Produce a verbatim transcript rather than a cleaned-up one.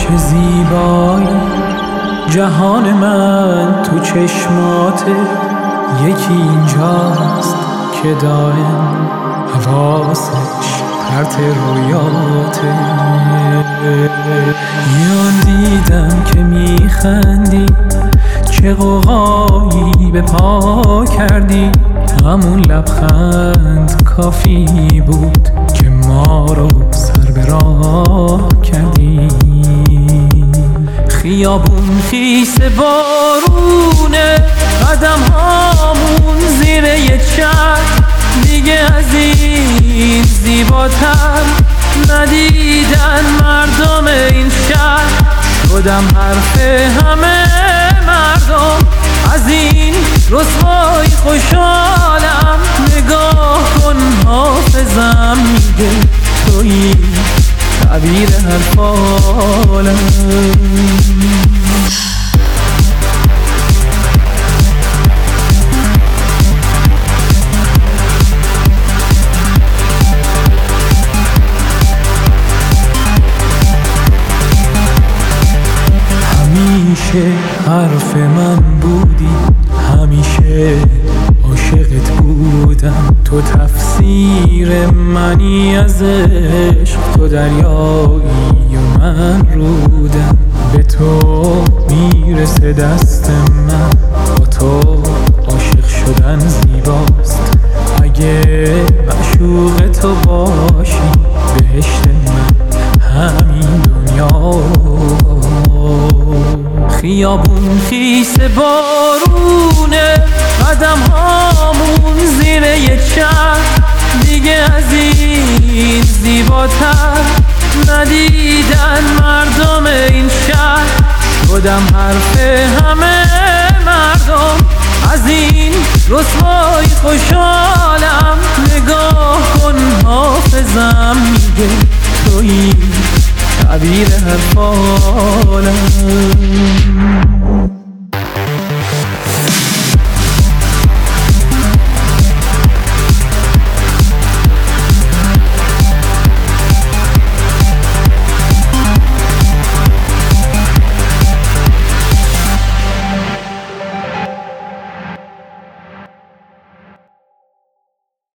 چه زیبایی جهان من تو چشماته. یکی اینجاست که دائم حواسش پرت رویاته. یان دیدم که میخندی، چه قوقایی به پا کردی. همون لبخند کافی بود که ما رو سر به راه کردی. خیابون خیس بارونه، قدم هامون زیر یه چتر. دیگه از این زیباتر ندیدن مردم این شهر. شدم حرف همه مردم، از این رسوایی خوشحالم. نگاه کن حافظم میگه تویی تعبیر هر حالم. همیشه حرف من بودی، همیشه عاشقت بودم. تو تفسیر منی از عشق، تو دریایی و من رودم. به تو میرسه دست من، با تو عاشق شدن زیباست. اگه معشوق تو باشی بهشت من همین دنیا. خیابون خیس بارونه، قدم هامون زیر یه چتر. دیگه از این زیباتر ندیدن مردم این شهر. شدم حرف همه مردم، از این رسوایی خوشحالم. نگاه کن حافظم میگه تویی تعبیر هر حالم.